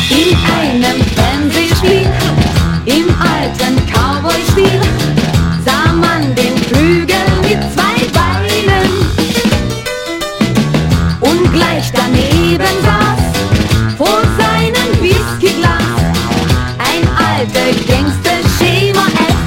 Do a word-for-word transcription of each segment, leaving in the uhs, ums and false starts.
In einem Fernsehspiel, im alten Cowboy-Stil, sah man den Flügel mit zwei Beinen. Und gleich daneben saß, vor seinem Whiskyglas, ein alter Gangster Schema F.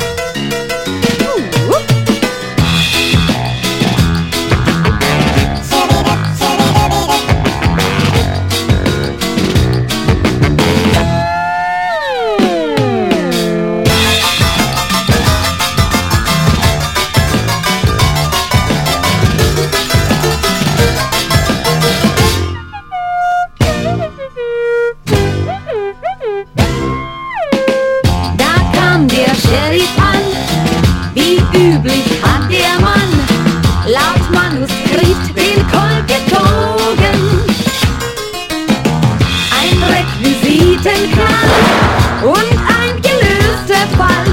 Der Sheriff an, wie üblich hat der Mann laut Manuskript den Colt gezogen. Ein Requisitenknall und ein gelöster Fall.